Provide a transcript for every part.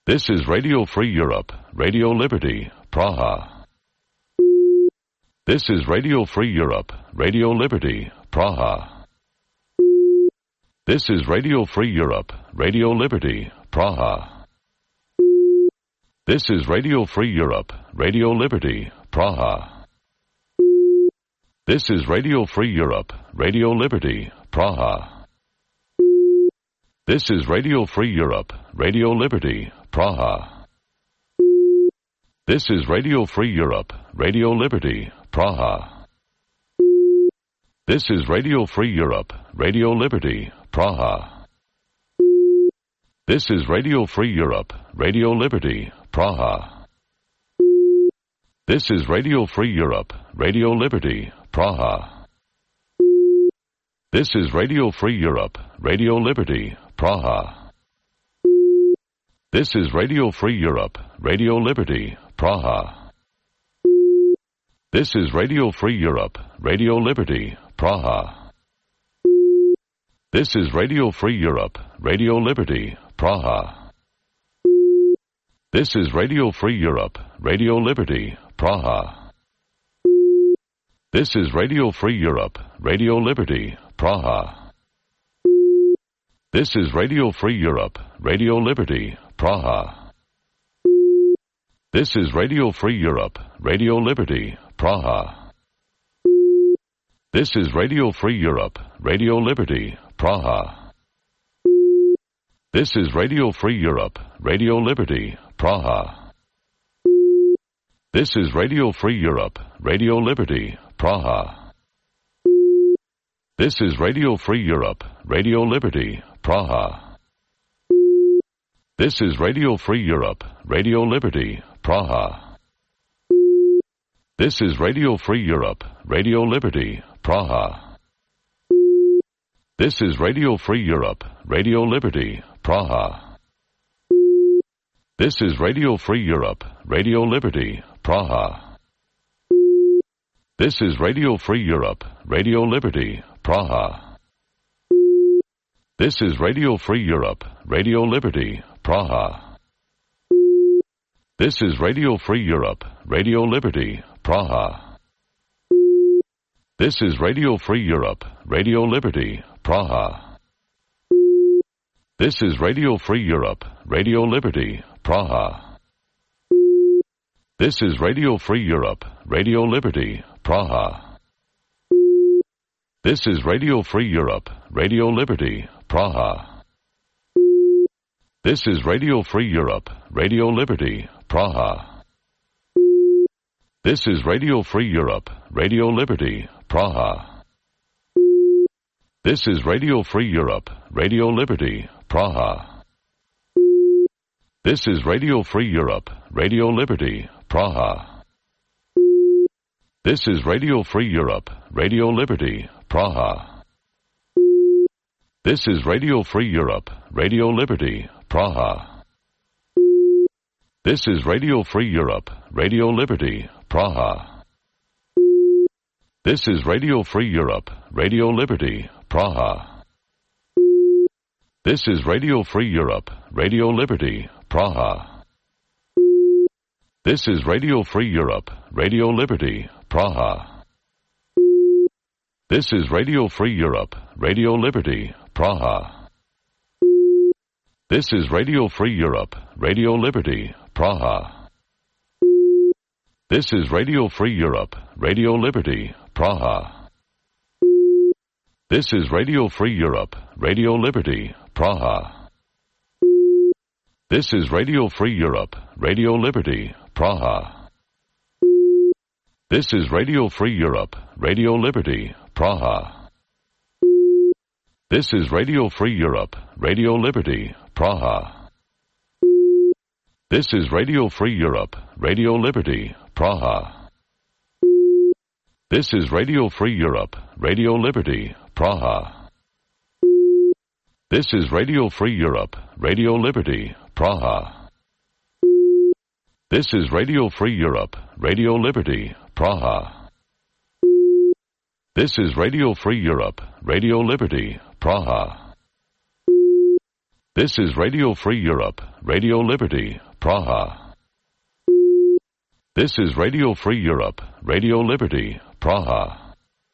This is Radio Free Europe, Radio Liberty, Praha. This is Radio Free Europe, Radio Liberty, Praha. This is Radio Free Europe, Radio Liberty, Praha. This is Radio Free Europe, Radio Liberty, Praha. This is Radio Free Europe, Radio Liberty, Praha. This is Radio Free Europe, Radio Liberty, Praha. This is Radio Free Europe, Radio Liberty, Praha. This is Radio Free Europe, Radio Liberty, Praha. This is Radio Free Europe, Radio Liberty, Praha. This is Radio Free Europe, Radio Liberty, Praha. This is Radio Free Europe, Radio Liberty, Praha. This is Radio Free Europe, Radio Liberty, Praha. This is Radio Free Europe, Radio Liberty, Praha. This is Radio Free Europe, Radio Liberty, Praha. This is Radio Free Europe, Radio Liberty, Praha. This is Radio Free Europe, Radio Liberty, Praha. This is Radio Free Europe, Radio Liberty, Praha. This is Radio Free Europe, Radio Liberty, Praha. This is Radio Free Europe, Radio Liberty, Praha. This is Radio Free Europe, Radio Liberty, Praha. This is Radio Free Europe, Radio Liberty, Praha. This is Radio Free Europe, Radio Liberty, Praha. This is Radio Free Europe, Radio Liberty, Praha. This is Radio Free Europe, Radio Liberty, Praha. This is Radio Free Europe, Radio Liberty, Praha. This is Radio Free Europe, Radio Liberty, Praha. This is Radio Free Europe, Radio Liberty, Praha. This is Radio Free Europe, Radio Liberty, Praha. This is Radio Free Europe, Radio Liberty, Praha. This is Radio Free Europe, Radio Liberty, Praha. This is Radio Free Europe, Radio Liberty, Praha. This is Radio Free Europe, Radio Liberty, Praha. This is Radio Free Europe, Radio Liberty, Praha. This is Radio Free Europe, Radio Liberty, Praha. This is Radio Free Europe, Radio Liberty, Praha. This is Radio Free Europe, Radio Liberty, Praha. This is Radio Free Europe, Radio Liberty, Praha. This is Radio Free Europe, Radio Liberty, Praha. This is Radio Free Europe, Radio Liberty, Praha. This is Radio Free Europe, Radio Liberty, Praha. This is Radio Free Europe, Radio Liberty, Praha. This is Radio Free Europe, Radio Liberty, Praha. This is Radio Free Europe, Radio Liberty, Praha. This is Radio Free Europe, Radio Liberty, Praha. This is Radio Free Europe, Radio Liberty, Praha. This is Radio Free Europe, Radio Liberty, Praha. This is Radio Free Europe, Radio Liberty, Praha. This is Radio Free Europe, Radio Liberty, Praha. This is Radio Free Europe, Radio Liberty, Praha. This is Radio Free Europe, Radio Liberty, Praha. This is Radio Free Europe, Radio Liberty, Praha. This is Radio Free Europe, Radio Liberty, Praha. This is Radio Free Europe, Radio Liberty, Praha. This is Radio Free Europe, Radio Liberty, Praha. This is Radio Free Europe, Radio Liberty, Praha. This is Radio Free Europe, Radio Liberty, Praha. This is Radio Free Europe, Radio Liberty, Praha.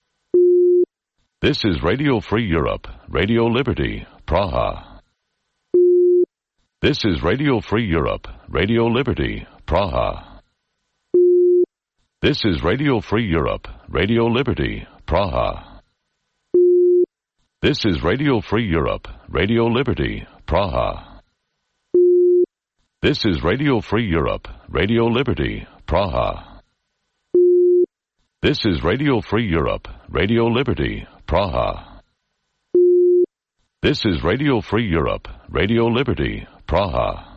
This is Radio Free Europe, Radio Liberty, Praha. This is Radio Free Europe, Radio Liberty, Praha. This is Radio Free Europe, Radio Liberty, Praha. This is Radio Free Europe, Radio Liberty, Praha. This is Radio Free Europe, Radio Liberty, Praha. This is Radio Free Europe, Radio Liberty, Praha. This is Radio Free Europe, Radio Liberty, Praha.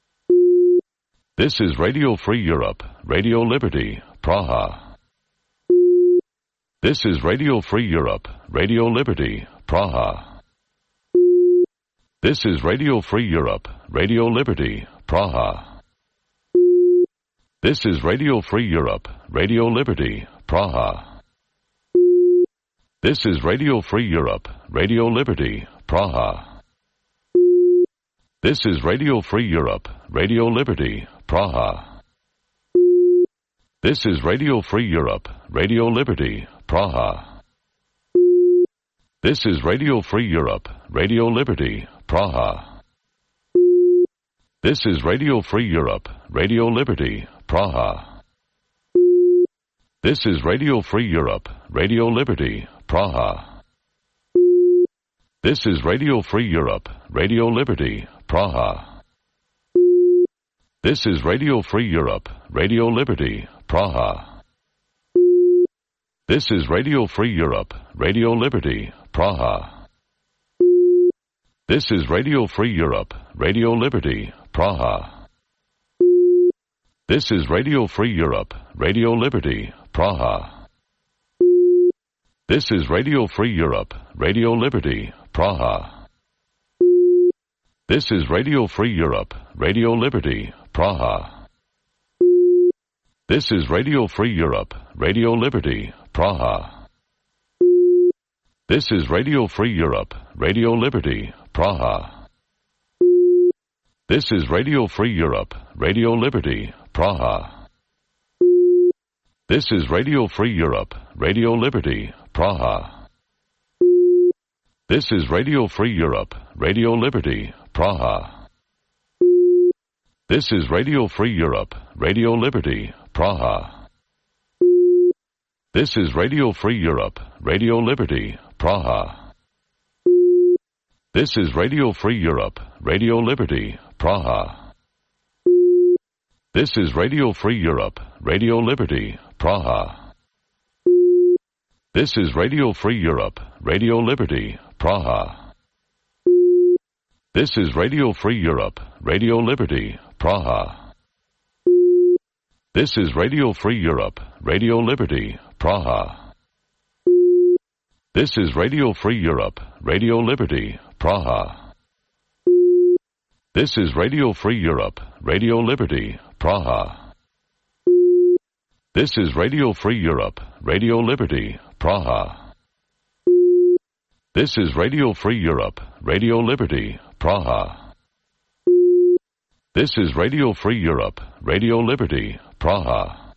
This is Radio Free Europe, Radio Liberty, Praha. This is Radio Free Europe, Radio Liberty, Praha. This is Radio Free Europe, Radio Liberty, Praha. This is Radio Free Europe, Radio Liberty, Praha. This is Radio Free Europe, Radio Liberty, Praha. This is Radio Free Europe, Radio Liberty, Praha. This is Radio Free Europe, Radio Liberty, Praha. This is Radio Free Europe, Radio Liberty, Praha. This is Radio Free Europe, Radio Liberty, Praha. This is Radio Free Europe, Radio Liberty, Praha. This is Radio Free Europe, Radio Liberty, Praha. This is Radio Free Europe, Radio Liberty, Praha. This is Radio Free Europe, Radio Liberty, Praha. This is Radio Free Europe, Radio Liberty, Praha. This is Radio Free Europe, Radio Liberty, Praha. This is Radio Free Europe, Radio Liberty, Praha. This is Radio Free Europe, Radio Liberty, Praha. This is Radio Free Europe, Radio Liberty, Praha. This is Radio Free Europe, Radio Liberty, Praha. This is Radio Free Europe, Radio Liberty, Praha. This is Radio Free Europe, Radio Liberty, Praha. This is Radio Free Europe, Radio Liberty, Praha. This is Radio Free Europe, Radio Liberty, Praha. This is Radio Free Europe, Radio Liberty, Praha. This is Radio Free Europe, Radio Liberty, Praha. This is Radio Free Europe, Radio Liberty, Praha. This is Radio Free Europe, Radio Liberty, Praha. This is Radio Free Europe, Radio Liberty, Praha. This is Radio Free Europe, Radio Liberty, Praha. This is Radio Free Europe, Radio Liberty, Praha. This is Radio Free Europe, Radio Liberty, Praha. This is Radio Free Europe, Radio Liberty, Praha. This is Radio Free Europe, Radio Liberty, Praha. This is Radio Free Europe, Radio Liberty, Praha.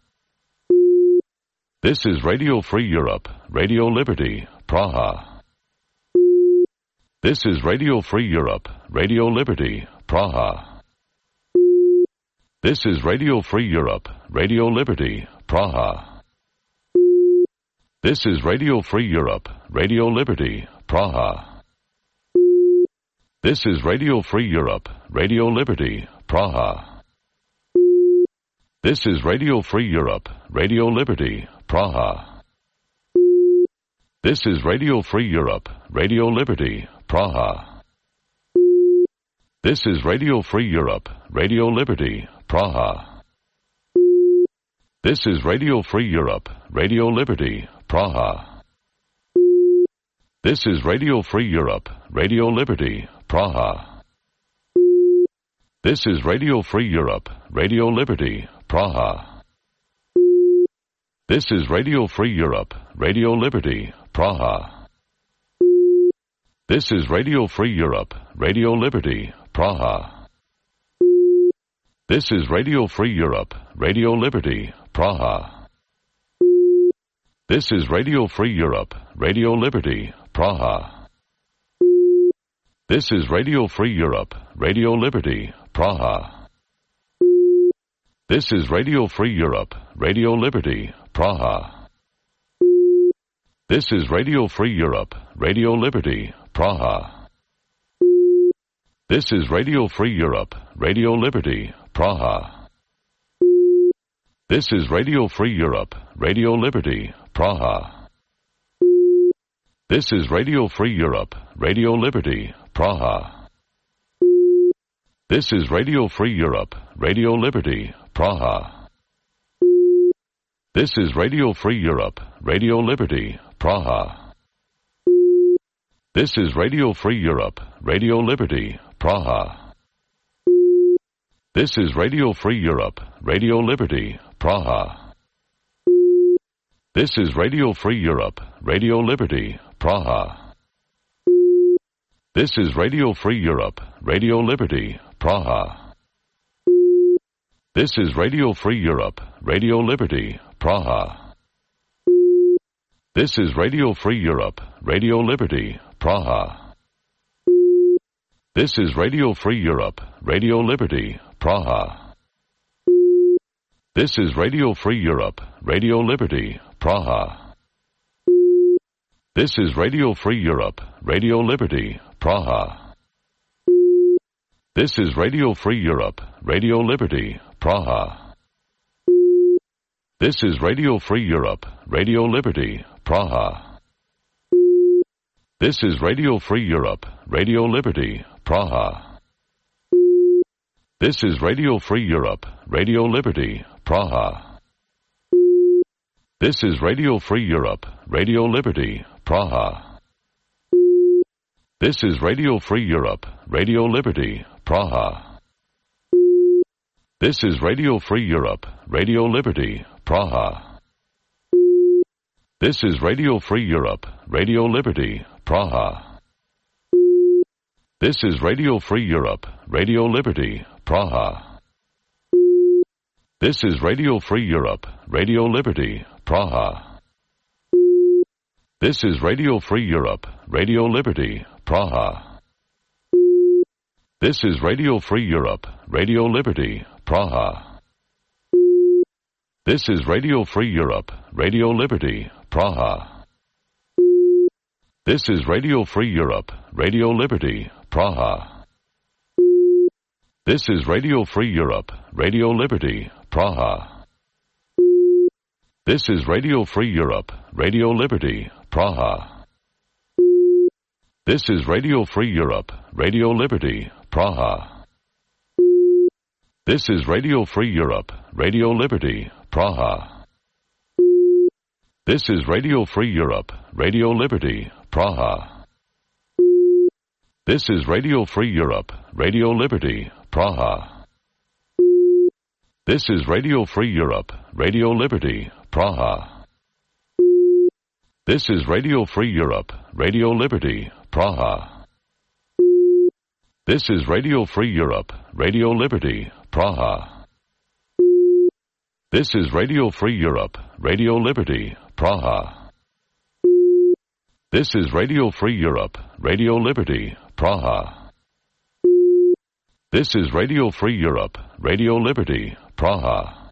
This is Radio Free Europe, Radio Liberty, Praha. This is Radio Free Europe, Radio Liberty, Praha. This is Radio Free Europe, Radio Liberty, Praha. This is Radio Free Europe, Radio Liberty, Praha. This is Radio Free Europe, Radio Liberty, Praha. This is Radio Free Europe, Radio Liberty, Praha. This is Radio Free Europe, Radio Liberty, Praha. This is Radio Free Europe, Radio Liberty, Praha. This is Radio Free Europe, Radio Liberty, Praha. This is Radio Free Europe, Radio Liberty, Praha. This is Radio Free Europe, Radio Liberty, Praha. This is Radio Free Europe, Radio Liberty, Praha. This is Radio Free Europe, Radio Liberty, Praha. This is Radio Free Europe, Radio Liberty, Praha. This is Radio Free Europe, Radio Liberty, Praha. This is Radio Free Europe, Radio Liberty, Praha. This is Radio Free Europe, Radio Liberty, Praha. This is Radio Free Europe, Radio Liberty, Praha. This is Radio Free Europe, Radio Liberty, Praha. This is Radio Free Europe, Radio Liberty, Praha. This is Radio Free Europe, Radio Liberty, Praha. This is Radio Free Europe, Radio Liberty, Praha. This is Radio Free Europe, Radio Liberty, Praha. This is Radio Free Europe, Radio Liberty, Praha. This is Radio Free Europe, Radio Liberty, Praha. This is Radio Free Europe, Radio Liberty, Praha. This is Radio Free Europe, Radio Liberty, Praha. This is Radio Free Europe, Radio Liberty, Praha. This is Radio Free Europe, Radio Liberty, Praha. This is Radio Free Europe, Radio Liberty, Praha. This is Radio Free Europe, Radio Liberty, Praha. This is Radio Free Europe, Radio Liberty, Praha. This is Radio Free Europe, Radio Liberty, Praha. This is Radio Free Europe, Radio Liberty, Praha. This is Radio Free Europe, Radio Liberty, Praha. This is Radio Free Europe, Radio Liberty, Praha. This is Radio Free Europe, Radio Liberty, Praha. This is Radio Free Europe, Radio Liberty, Praha. This is Radio Free Europe, Radio Liberty, Praha. This is Radio Free Europe, Radio Liberty, Praha. This is Radio Free Europe, Radio Liberty, Praha. This is Radio Free Europe, Radio Liberty, Praha. This is Radio Free Europe, Radio Liberty, Praha. This is Radio Free Europe, Radio Liberty, Praha. This is Radio Free Europe, Radio Liberty, Praha. This is Radio Free Europe, Radio Liberty, Praha. This is Radio Free Europe, Radio Liberty, Praha. This is Radio Free Europe, Radio Liberty, Praha. This is Radio Free Europe, Radio Liberty, Praha. This is Radio Free Europe, Radio Liberty, Praha. This is Radio Free Europe, Radio Liberty, Praha. This is Radio Free Europe, Radio Liberty, Praha. This is Radio Free Europe, Radio Liberty, Praha. This is Radio Free Europe, Radio Liberty, Praha. This is Radio Free Europe, Radio Liberty, Praha. This is Radio Free Europe, Radio Liberty, Praha. This is Radio Free Europe, Radio Liberty, Praha. This is Radio Free Europe, Radio Liberty, Praha.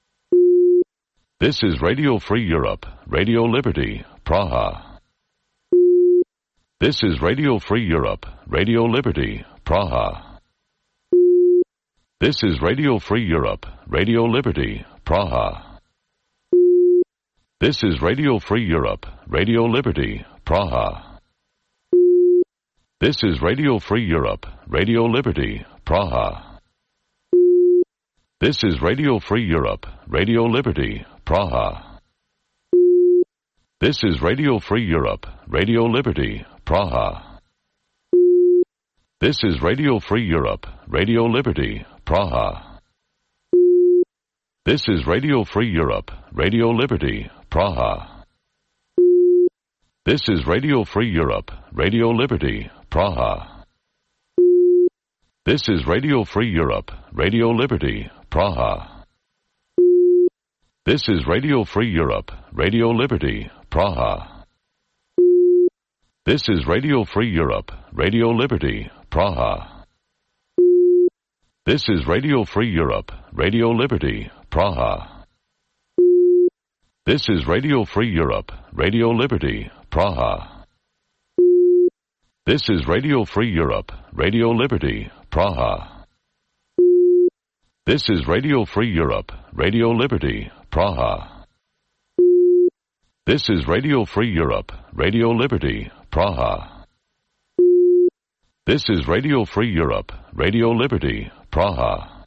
This is Radio Free Europe, Radio Liberty, Praha. This is Radio Free Europe, Radio Liberty, Praha. This is Radio Free Europe, Radio Liberty, Praha. This is Radio Free Europe, Radio Liberty, Praha. This is Radio Free Europe, Radio Liberty, Praha. This is Radio Free Europe, Radio Liberty, Praha. This is Radio Free Europe, Radio Liberty, Praha. This is Radio Free Europe, Radio Liberty, Praha. This is Radio Free Europe, Radio Liberty, Praha. This is Radio Free Europe, Radio Liberty, Praha. This is Radio Free Europe, Radio Liberty, Praha. This is Radio Free Europe, Radio Liberty, Praha. This is Radio Free Europe, Radio Liberty, Praha. This is Radio Free Europe, Radio Liberty, Praha. This is Radio Free Europe, Radio Liberty, Praha. This is Radio Free Europe, Radio Liberty, Praha. This is Radio Free Europe, Radio Liberty, Praha. This is Radio Free Europe, Radio Liberty, Praha. This is Radio Free Europe, Radio Liberty, Praha.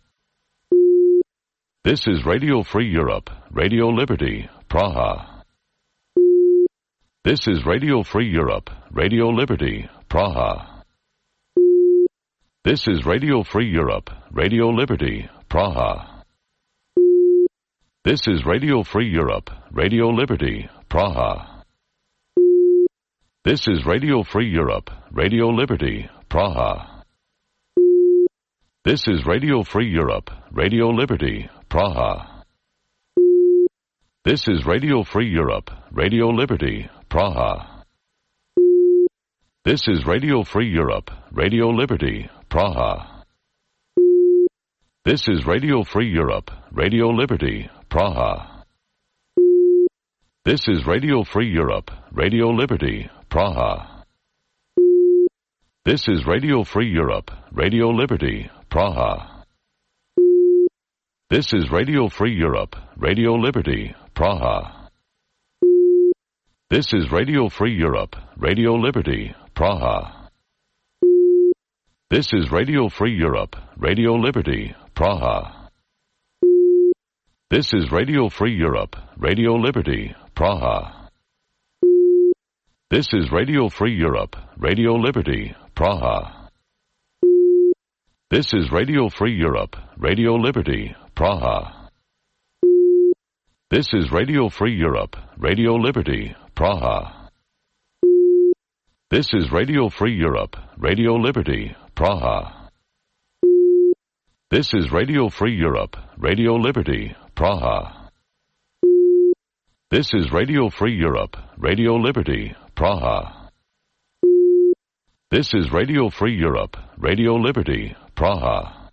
This is Radio Free Europe, Radio Liberty, Praha. This is Radio Free Europe, Radio Liberty, Praha. This is Radio Free Europe, Radio Liberty, Praha. This is Radio Free Europe, Radio Liberty, Praha. This is Radio Free Europe, Radio Liberty, Praha. This is Radio Free Europe, Radio Liberty, Praha. This is Radio Free Europe, Radio Liberty, Praha. This is Radio Free Europe, Radio Liberty, Praha. This is Radio Free Europe, Radio Liberty, Praha. This is Radio Free Europe, Radio Liberty, Praha. This is Radio Free Europe, Radio Liberty, Praha. This is Radio Free Europe, Radio Liberty, Praha. This is Radio Free Europe, Radio Liberty, Praha. This is Radio Free Europe, Radio Liberty, Praha. This is Radio Free Europe, Radio Liberty, Praha. This is Radio Free Europe, Radio Liberty, Praha. This is Radio Free Europe, Radio Liberty, Praha. This is Radio Free Europe, Radio Liberty, Praha. This is Radio Free Europe, Radio Liberty, Praha. This is Radio Free Europe, Radio Liberty, Praha. This is Radio Free Europe, Radio Liberty, Praha. This is Radio Free Europe, Radio Liberty, Praha.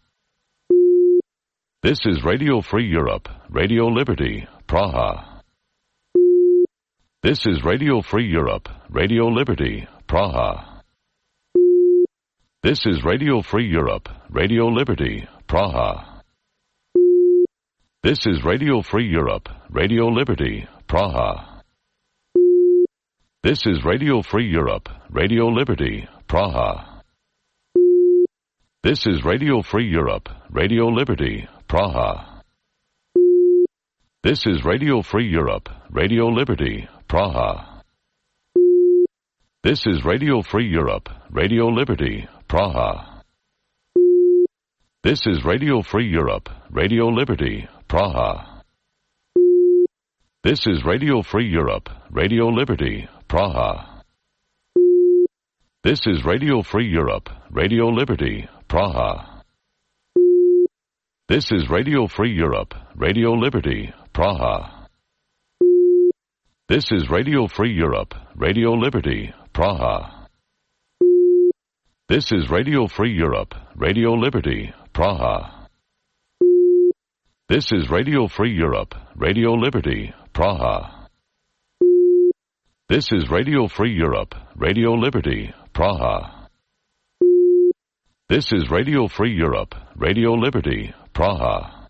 This is Radio Free Europe, Radio Liberty, Praha. This is Radio Free Europe, Radio Liberty, Praha. This is Radio Free Europe, Radio Liberty, Praha. This is Radio Free Europe, Radio Liberty, Praha. This is Radio Free Europe, Radio Liberty, Praha. This is Radio Free Europe, Radio Liberty, Praha. This is Radio Free Europe, Radio Liberty, Praha. This is Radio Free Europe, Radio Liberty, Praha. This is Radio Free Europe, Radio Liberty, Praha. This is Radio Free Europe, Radio Liberty, Praha. This is Radio Free Europe, Radio Liberty, Praha. This is Radio Free Europe, Radio Liberty, Praha. This is Radio Free Europe, Radio Liberty, Praha. This is Radio Free Europe, Radio Liberty, Praha. This is Radio Free Europe, Radio Liberty, Praha. This is Radio Free Europe, Radio Liberty, Praha. This is Radio Free Europe, Radio Liberty, Praha.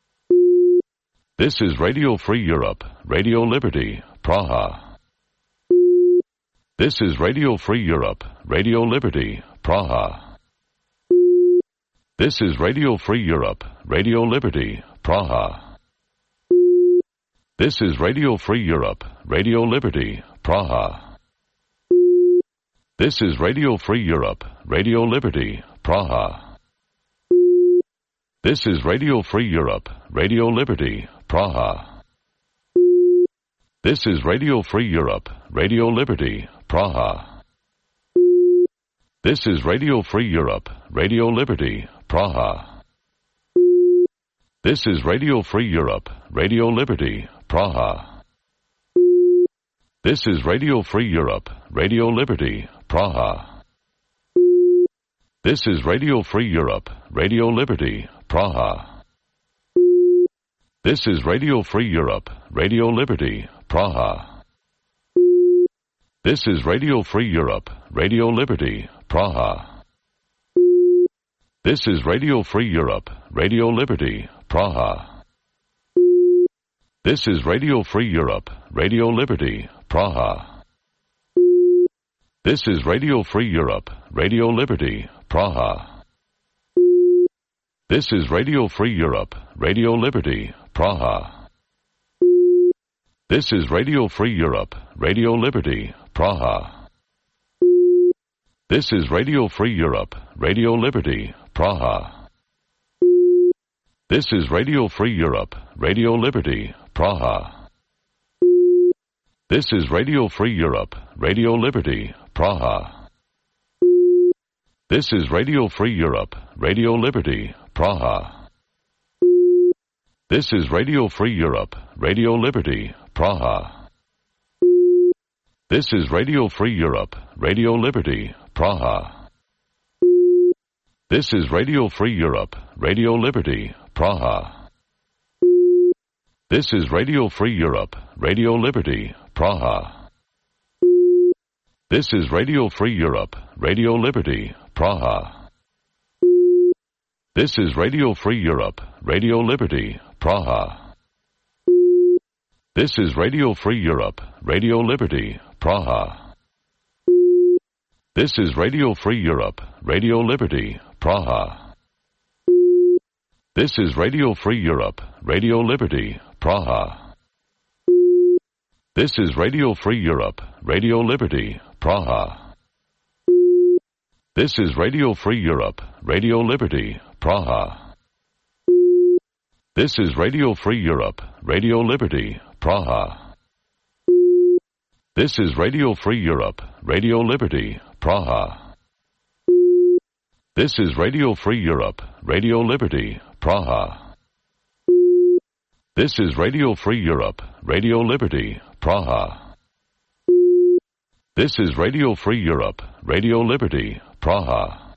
This is Radio Free Europe, Radio Liberty, Praha. This is Radio Free Europe, Radio Liberty, Praha. This is Radio Free Europe, Radio Liberty, Praha. This is Radio Free Europe, Radio Liberty, Praha. This is Radio Free Europe, Radio Liberty, Praha. This is Radio Free Europe, Radio Liberty, Praha. This is Radio Free Europe, Radio Liberty, Praha. This is Radio Free Europe, Radio Liberty, Praha. This is Radio Free Europe, Radio Liberty, Praha. This is Radio Free Europe, Radio Liberty, Praha. This is Radio Free Europe, Radio Liberty, Praha. This is Radio Free Europe, Radio Liberty, Praha. This is Radio Free Europe, Radio Liberty, Praha. This is Radio Free Europe, Radio Liberty, Praha. This is Radio Free Europe, Radio Liberty, Praha. This is Radio Free Europe, Radio Liberty, Praha. This is Radio Free Europe, Radio Liberty, Praha. This is Radio Free Europe, Radio Liberty, Praha. This is Radio Free Europe, Radio Liberty, Praha. This is Radio Free Europe, Radio Liberty, Praha. This is Radio Free Europe, Radio Liberty, Praha. This is Radio Free Europe, Radio Liberty, Praha. This is Radio Free Europe, Radio Liberty, Praha. This is Radio Free Europe, Radio Liberty, Praha. This is Radio Free Europe, Radio Liberty, Praha. This is Radio Free Europe, Radio Liberty, Praha. This is Radio Free Europe, Radio Liberty, Praha. This is Radio Free Europe, Radio Liberty, Praha. This is Radio Free Europe, Radio Liberty, Praha. This is Radio Free Europe, Radio Liberty, Praha. This is Radio Free Europe, Radio Liberty, Praha. This is Radio Free Europe, Radio Liberty, Praha. This is Radio Free Europe, Radio Liberty, Praha. This is Radio Free Europe, Radio Liberty, Praha. This is Radio Free Europe, Radio Liberty, Praha. This is Radio Free Europe, Radio Liberty, Praha. This is Radio Free Europe, Radio Liberty, Praha. This is Radio Free Europe, Radio Liberty, Praha.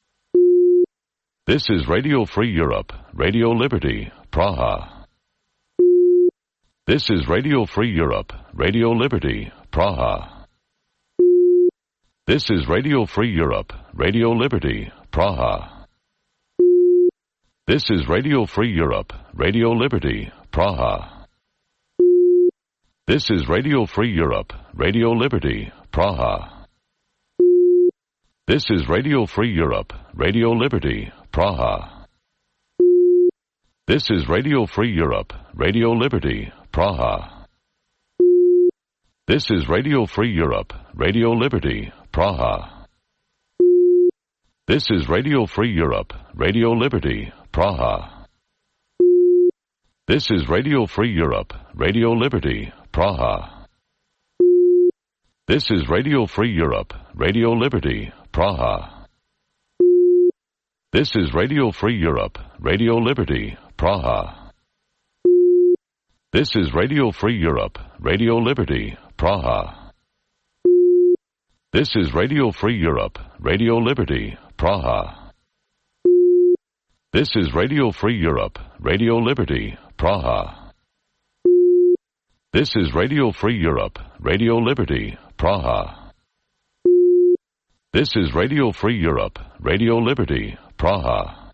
This is Radio Free Europe, Radio Liberty, Praha. This is Radio Free Europe, Radio Liberty, Praha. This is Radio Free Europe, Radio Liberty, Praha. This is Radio Free Europe, Radio Liberty, Praha. This is Radio Free Europe, Radio Liberty, Praha. This is Radio Free Europe, Radio Liberty, Praha. This is Radio Free Europe, Radio Liberty, Praha. This is Radio Free Europe, Radio Liberty, Praha. This is Radio Free Europe, Radio Liberty, Praha. This is Radio Free Europe, Radio Liberty, Praha. This is Radio Free Europe, Radio Liberty, Praha. This is Radio Free Europe, Radio Liberty, Praha. This is Radio Free Europe, Radio Liberty, Praha. This is Radio Free Europe, Radio Liberty, Praha. This is Radio Free Europe, Radio Liberty, Praha. This is Radio Free Europe, Radio Liberty, Praha. This is Radio Free Europe, Radio Liberty, Praha.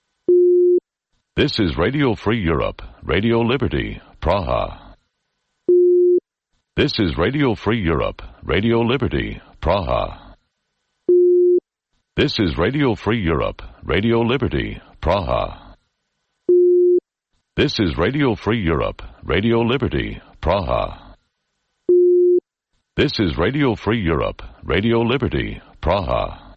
This is Radio Free Europe, Radio Liberty, Praha. This is Radio Free Europe, Radio Liberty, Praha. This is Radio Free Europe, Radio Liberty, Praha. This is Radio Free Europe, Radio Liberty, Praha. This is Radio Free Europe, Radio Liberty, Praha.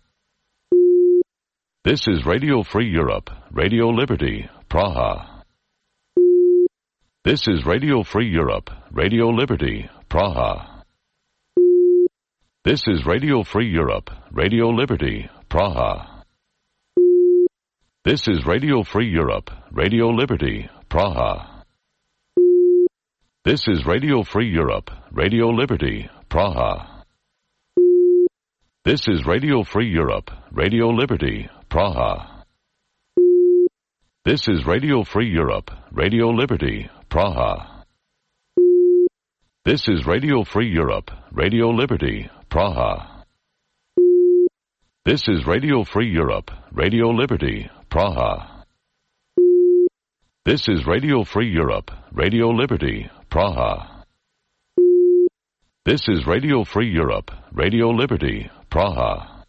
This is Radio Free Europe, Radio Liberty, Praha. This is Radio Free Europe, Radio Liberty, Praha. This is Radio Free Europe, Radio Liberty, Praha. This is Radio Free Europe, Radio Liberty, Praha. This is Radio Free Europe, Radio Liberty, Praha. This is Radio Free Europe, Radio Liberty, Praha. This is Radio Free Europe, Radio Liberty, Praha. This is Radio Free Europe, Radio Liberty, Praha. This is Radio Free Europe, Radio Liberty, Praha. This is Radio Free Europe, Radio Liberty, Praha. This is Radio Free Europe, Radio Liberty, Praha.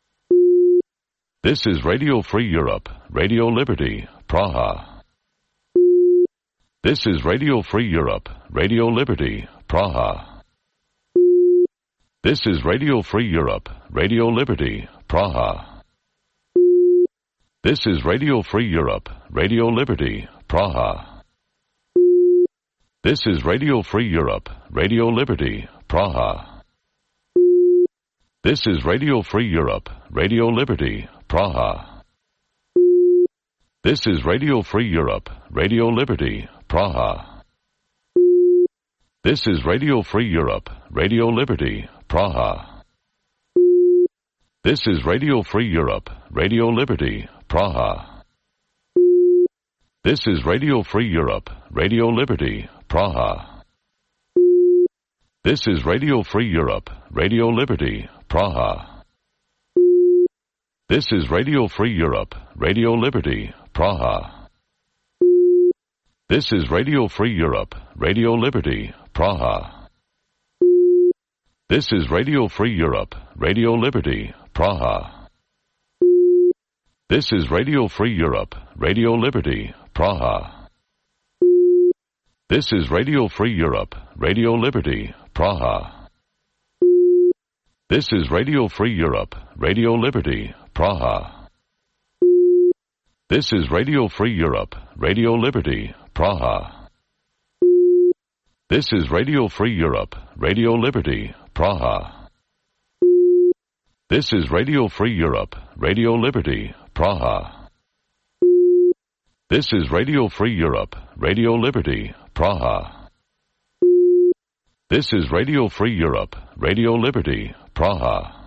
This is Radio Free Europe, Radio Liberty, Praha. This is Radio Free Europe, Radio Liberty, Praha. This is Radio Free Europe, Radio Liberty, Praha. This is Radio Free Europe, Radio Liberty, Praha. This is Radio Free Europe, Radio Liberty, Praha. This is Radio Free Europe, Radio Liberty, Praha. This is Radio Free Europe, Radio Liberty, Praha. This is Radio Free Europe, Radio Liberty, Praha. This is Radio Free Europe, Radio Liberty, Praha. This is Radio Free Europe, Radio Liberty, Praha. This is Radio Free Europe, Radio Liberty, Praha. This is Radio Free Europe, Radio Liberty, Praha. This is Radio Free Europe, Radio Liberty, Praha. This is Radio Free Europe, Radio Liberty, Praha. This is Radio Free Europe, Radio Liberty, Praha. This is Radio Free Europe, Radio Liberty, Praha. This is Radio Free Europe, Radio Liberty, Praha. This is Radio Free Europe, Radio Liberty, Praha. This is Radio Free Europe, Radio Liberty, Praha. This is Radio Free Europe, Radio Liberty, Praha. This is Radio Free Europe, Radio Liberty, Praha. This is Radio Free Europe, Radio Liberty, Praha.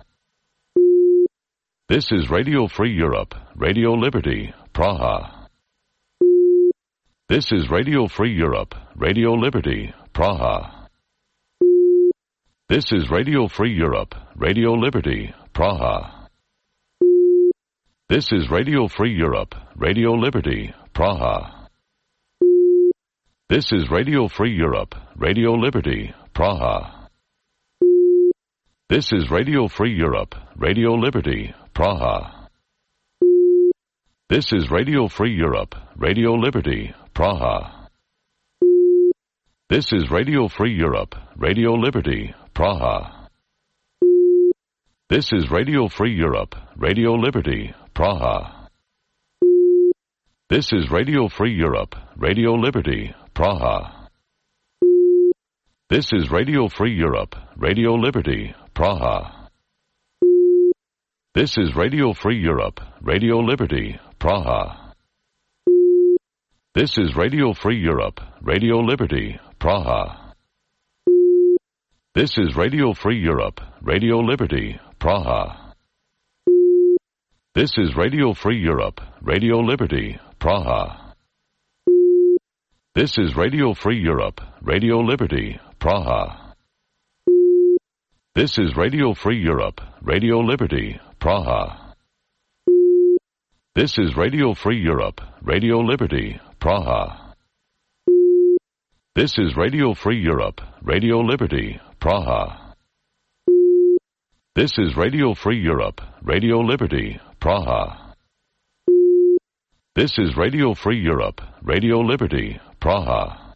This is Radio Free Europe, Radio Liberty, Praha. This is Radio Free Europe, Radio Liberty, Praha. This is Radio Free Europe, Radio Liberty, Praha. This is Radio Free Europe, Radio Liberty, Praha. This is Radio Free Europe, Radio Liberty, Praha. This is Radio Free Europe, Radio Liberty, Praha. This is Radio Free Europe, Radio Liberty, Praha. This is Radio Free Europe, Radio Liberty, Praha. This is Radio Free Europe, Radio Liberty, Praha. This is Radio Free Europe, Radio Liberty, Praha. This is Radio Free Europe, Radio Liberty, Praha. This is Radio Free Europe, Radio Liberty, Praha. This is Radio Free Europe, Radio Liberty, Praha. This is Radio Free Europe, Radio Liberty, Praha. This is Radio Free Europe, Radio Liberty, Praha. This is Radio Free Europe, Radio Liberty, Praha. This is Radio Free Europe, Radio Liberty, Praha. This is Radio Free Europe, Radio Liberty, Praha. This is Radio Free Europe, Radio Liberty, Praha. This is Radio Free Europe, Radio Liberty, Praha. This is Radio Free Europe, Radio Liberty, Praha.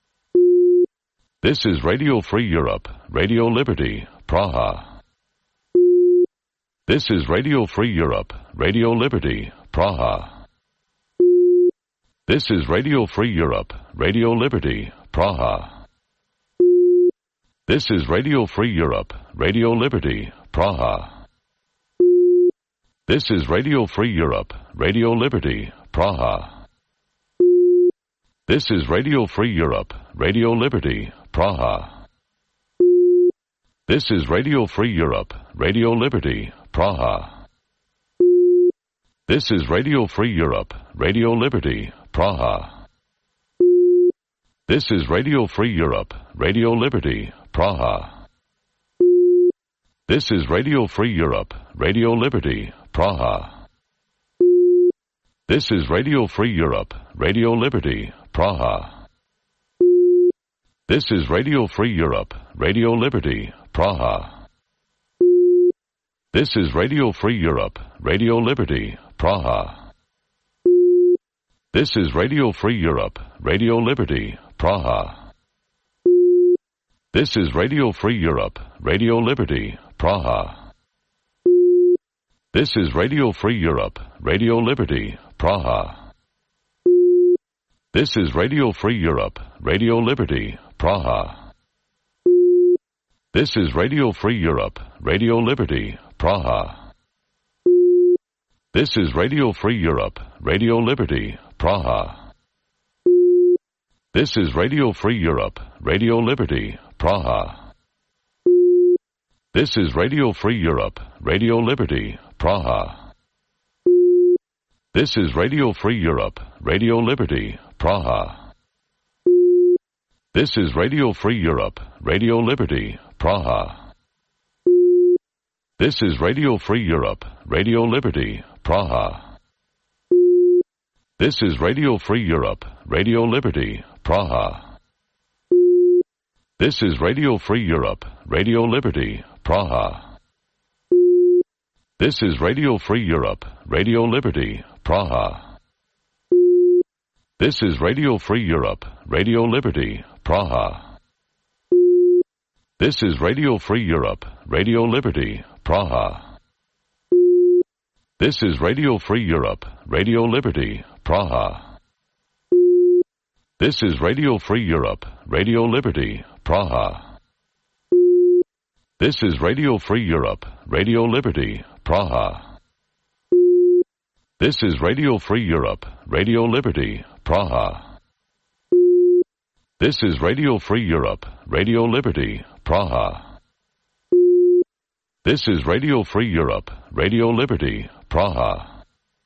This is Radio Free Europe, Radio Liberty, Praha. This is Radio Free Europe, Radio Liberty, Praha. This is Radio Free Europe, Radio Liberty, Praha. This is Radio Free Europe, Radio Liberty, Praha. This is Radio Free Europe, Radio Liberty, Praha. This is Radio Free Europe, Radio Liberty, Praha. This is Radio Free Europe, Radio Liberty, Praha. This is Radio Free Europe, Radio Liberty, Praha. This is Radio Free Europe, Radio Liberty, Praha. This is Radio Free Europe, Radio Liberty, Praha. This is Radio Free Europe, Radio Liberty, Praha. This is Radio Free Europe, Radio Liberty, Praha. This is Radio Free Europe, Radio Liberty, Praha. This is Radio Free Europe, Radio Liberty, Praha. This is Radio Free Europe, Radio Liberty, Praha. This is Radio Free Europe, Radio Liberty, Praha. This is Radio Free Europe, Radio Liberty, Praha. This is Radio Free Europe, Radio Liberty, Praha. This is Radio Free Europe, Radio Liberty, Praha. This is Radio Free Europe, Radio Liberty, Praha. This is Radio Free Europe, Radio Liberty, Praha. This is Radio Free Europe, Radio Liberty, Praha. This is Radio Free Europe, Radio Liberty, Praha. This is Radio Free Europe, Radio Liberty, Praha. This is Radio Free Europe, Radio Liberty, Praha. This is Radio Free Europe, Radio Liberty, Praha. This is Radio Free Europe, Radio Liberty, Praha. This is Radio Free Europe, Radio Liberty, Praha. This is Radio Free Europe, Radio Liberty, Praha. This is Radio Free Europe, Radio Liberty, Praha. This is Radio Free Europe, Radio Liberty, Praha. This is Radio Free Europe, Radio Liberty, Praha. This is Radio Free Europe, Radio Liberty, Praha. This is Radio Free Europe, Radio Liberty, Praha. This is Radio Free Europe, Radio Liberty, Praha.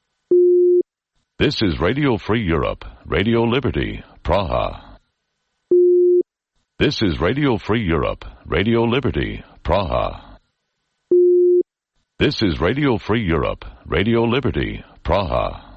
This is Radio Free Europe, Radio Liberty, Praha. This is Radio Free Europe, Radio Liberty, Praha. This is Radio Free Europe, Radio Liberty, Praha.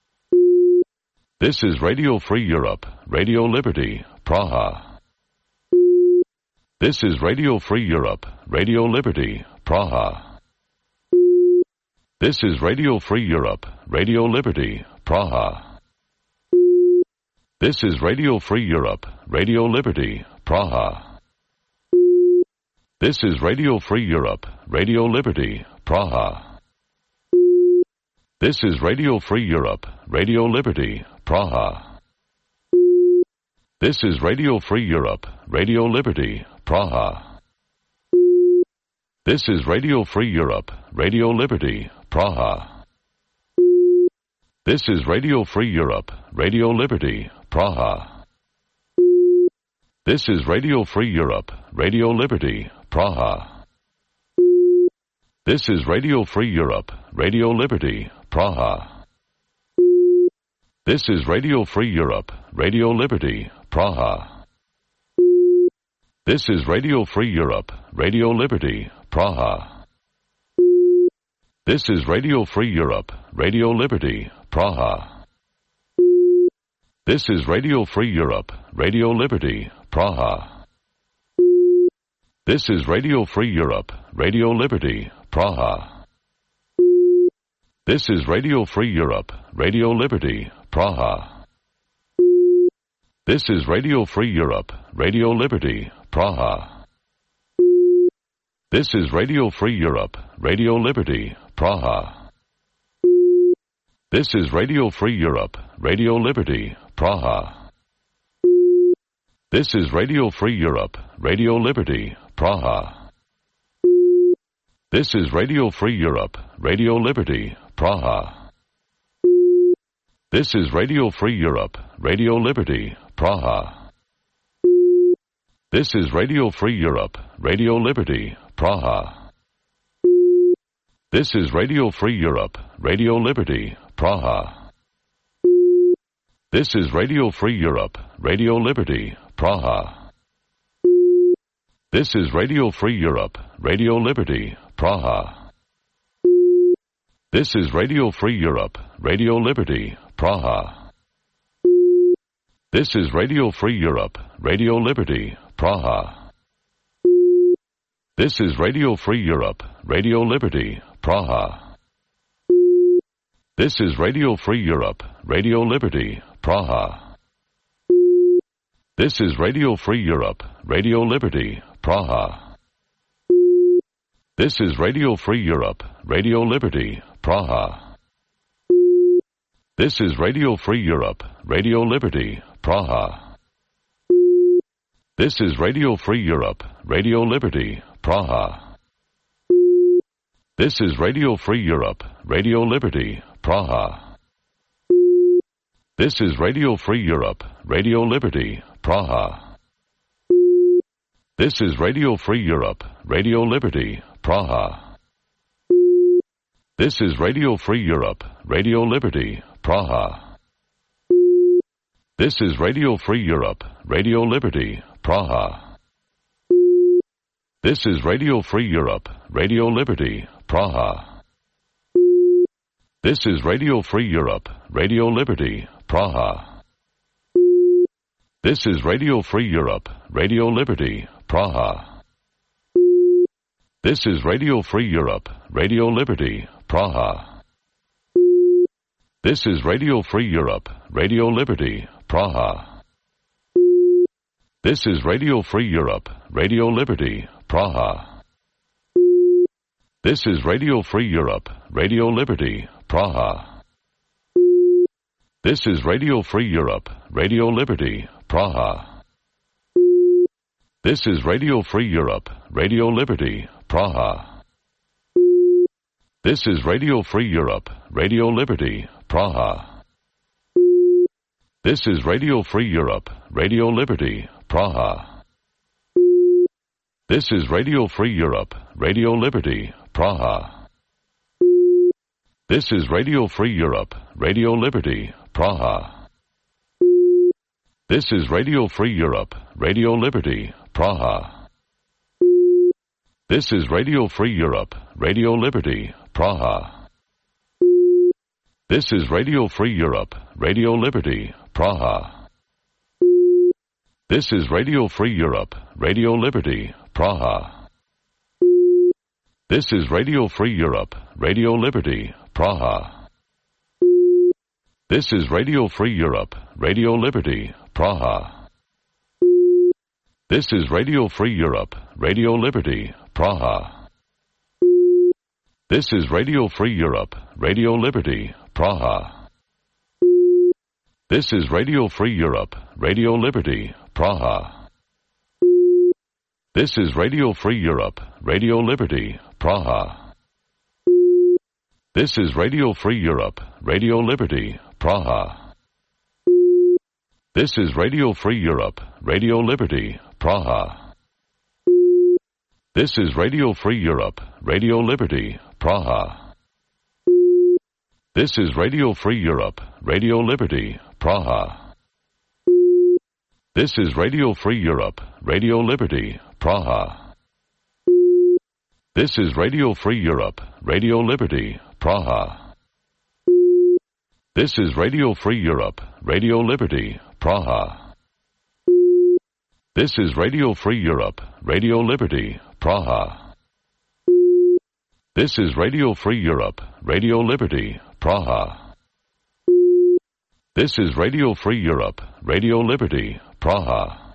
This is Radio Free Europe, Radio Liberty, Praha. This is Radio Free Europe, Radio Liberty, Praha. This is Radio Free Europe, Radio Liberty, Praha. This is Radio Free Europe, Radio Liberty, Praha. This is Radio Free Europe, Radio Liberty, Praha. This is Radio Free Europe, Radio Liberty, Praha. This is Radio Free Europe, Radio Liberty, Praha. This is Radio Free Europe, Radio Liberty, Praha. This is Radio Free Europe, Radio Liberty, Praha. This is Radio Free Europe, Radio Liberty, Praha. This is Radio Free Europe, Radio Liberty, Praha. This is Radio Free Europe, Radio Liberty, Praha. This is Radio Free Europe, Radio Liberty, Praha. This is Radio Free Europe, Radio Liberty, Praha. This is Radio Free Europe, Radio Liberty, Praha. This is Radio Free Europe, Radio Liberty, Praha. This is Radio Free Europe, Radio Liberty, Praha. This is Radio Free Europe, Radio Liberty, Praha. This is Radio Free Europe, Radio Liberty, Praha. This is Radio Free Europe, Radio Liberty, Praha. This is Radio Free Europe, Radio Liberty, Praha. This is Radio Free Europe, Radio Liberty, Praha. This is Radio Free Europe, Radio Liberty, Praha. This is Radio Free Europe, Radio Liberty, Praha. This is Radio Free Europe, Radio Liberty, Praha. This is Radio Free Europe, Radio Liberty, Praha. This is Radio Free Europe, Radio Liberty, Praha. This is Radio Free Europe, Radio Liberty, Praha. This is Radio Free Europe, Radio Liberty, Praha. This is Radio Free Europe, Radio Liberty, Praha. This is Radio Free Europe, Radio Liberty, Praha. This is Radio Free Europe, Radio Liberty, Praha. This is Radio Free Europe, Radio Liberty, Praha. This is Radio Free Europe, Radio Liberty, Praha. This is Radio Free Europe, Radio Liberty, Praha. This is Radio Free Europe, Radio Liberty, Praha. This is Radio Free Europe, Radio Liberty, Praha. This is Radio Free Europe, Radio Liberty, Praha. This is Radio Free Europe, Radio Liberty, Praha. This is Radio Free Europe, Radio Liberty, Praha. This is Radio Free Europe, Radio Liberty, Praha. This is Radio Free Europe, Radio Liberty, Praha. This is Radio Free Europe, Radio Liberty, Praha. This is Radio Free Europe, Radio Liberty, Praha. This is Radio Free Europe, Radio Liberty, Praha. This is Radio Free Europe, Radio Liberty, Praha. This is Radio Free Europe, Radio Liberty, Praha. This is Radio Free Europe, Radio Liberty, Praha. This is Radio Free Europe, Radio Liberty, Praha. This is Radio Free Europe, Radio Liberty, Praha. This is Radio Free Europe, Radio Liberty, Praha. This is Radio Free Europe, Radio Liberty, Praha. This is Radio Free Europe, Radio Liberty, Praha. This is Radio Free Europe, Radio Liberty, Praha. This is Radio Free Europe, Radio Liberty, Praha. This is Radio Free Europe, Radio Liberty, Praha. This is Radio Free Europe, Radio Liberty, Praha. This is Radio Free Europe, Radio Liberty, Praha. This is Radio Free Europe, Radio Liberty, Praha. This is Radio Free Europe, Radio Liberty, Praha. This is Radio Free Europe, Radio Liberty, Praha. This is Radio Free Europe, Radio Liberty, Praha. This is Radio Free Europe, Radio Liberty, Praha. This is Radio Free Europe, Radio Liberty, Praha. This is Radio Free Europe, Radio Liberty, Praha. This is Radio Free Europe, Radio Liberty, Praha. This is Radio Free Europe, Radio Liberty, Praha. This is Radio Free Europe, Radio Liberty, Praha. This is Radio Free Europe, Radio Liberty, Praha. This is Radio Free Europe, Radio Liberty, Praha. This is Radio Free Europe, Radio Liberty, Praha. This is Radio Free Europe, Radio Liberty, Praha. This is Radio Free Europe, Radio Liberty, Praha.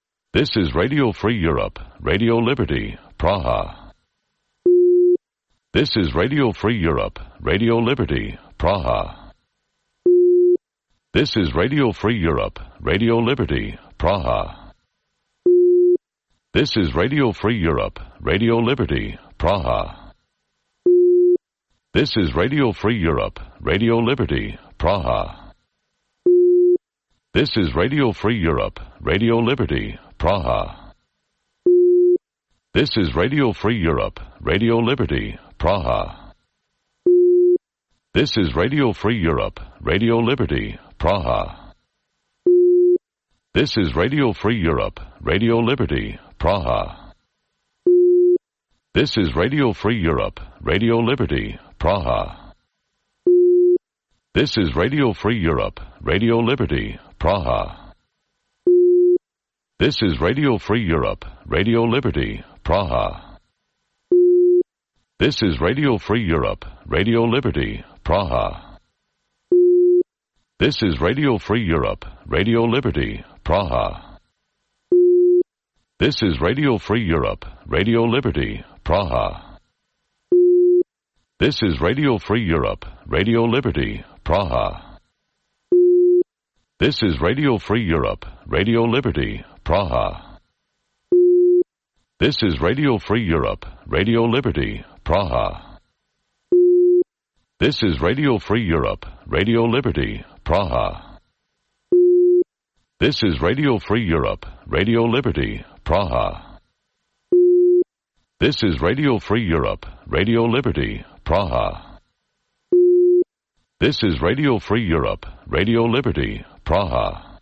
This is Radio Free Europe, Radio Liberty, Praha. This is Radio Free Europe, Radio Liberty, Praha. This is Radio Free Europe, Radio Liberty, Praha. This is Radio Free Europe, Radio Liberty, Praha. This is Radio Free Europe, Radio Liberty, Praha. This is Radio Free Europe, Radio Liberty, Praha. This is Radio Free Europe, Radio Liberty, Praha. This is Radio Free Europe, Radio Liberty, Praha. This is Radio Free Europe, Radio Liberty, Praha. This is Radio Free Europe, Radio Liberty, Praha. This is Radio Free Europe, Radio Liberty, Praha. This is Radio Free Europe, Radio Liberty, Praha. This is Radio Free Europe, Radio Liberty, Praha. This is Radio Free Europe, Radio Liberty, Praha. This is Radio Free Europe, Radio Liberty, Praha. This is Radio Free Europe, Radio Liberty, Praha. This is Radio Free Europe, Radio Liberty, Praha. This is Radio Free Europe, Radio Liberty, Praha. This is Radio Free Europe, Radio Liberty, Praha. This is Radio Free Europe, Radio Liberty, Praha. This is Radio Free Europe, Radio Liberty, Praha. This is Radio Free Europe, Radio Liberty, Praha.